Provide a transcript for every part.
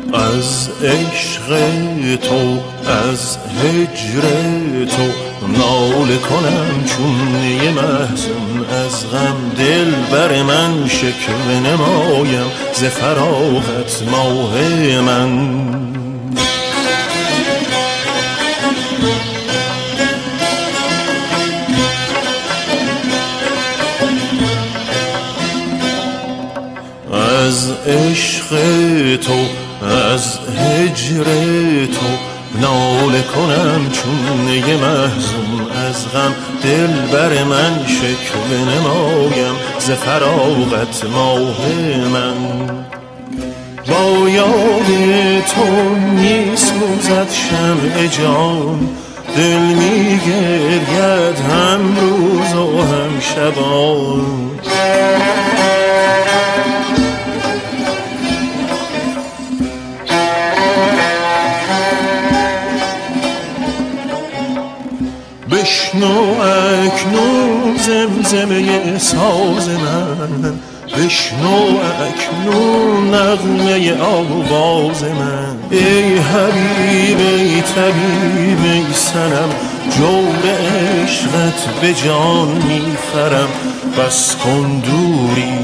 از عشق تو، از هجر تو ناله کنم چون یه محزون، از غم دل بر من شکوه نمایم ز فراغت ماه من. از عشق تو، از هجر تو ناله کنم چون یه محزون، از غم دل بر من شکوه نمایم ز فراغت ماه من. با یاد تو می سوزد شمع جان، دل می گرید هم روز و هم شبان. بشنو اکنون زمزمه ساز من، بشنو اکنون نغمه آواز من. ای حبیب ای طبیب ای صنم، جور عشقت به جان میخرم، بس کن دوری.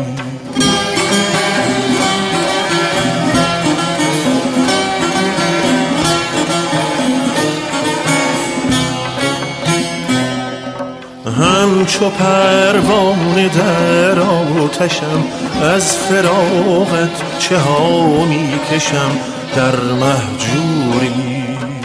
همچو پروانه در آتشم، از فراغت چه ها می کشم در مهجوری.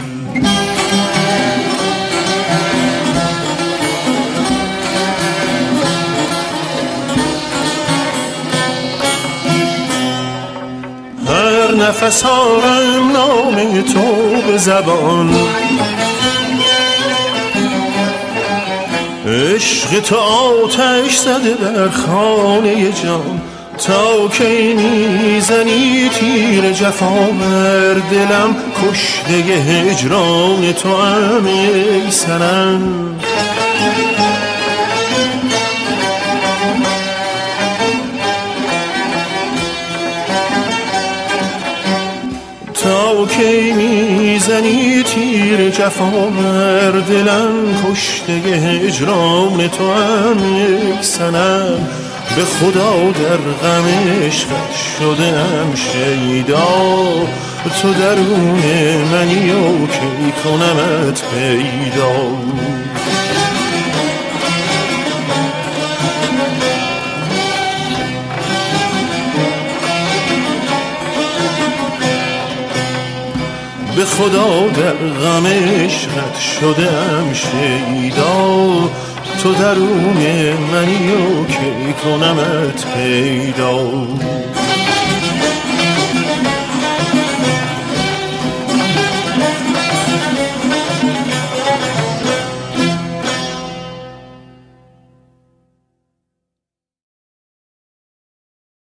هر نفس آرم نام تو به زبان، عشق تو آتش زده در خانه جان. تا کی میزنی تیر جفا بر دلم، کشته هجران تو ام ای صنم. تا کی میزنی تیر جفا بر دلم، کشته هجران تو هم یک صنم. به خدا در غم عشقت شدم شیدا، تو درون منی و کی کنمت پیدا. به خدا در غم عشقت شدم شیدا، تو درون منی و کی کنمت پیدا.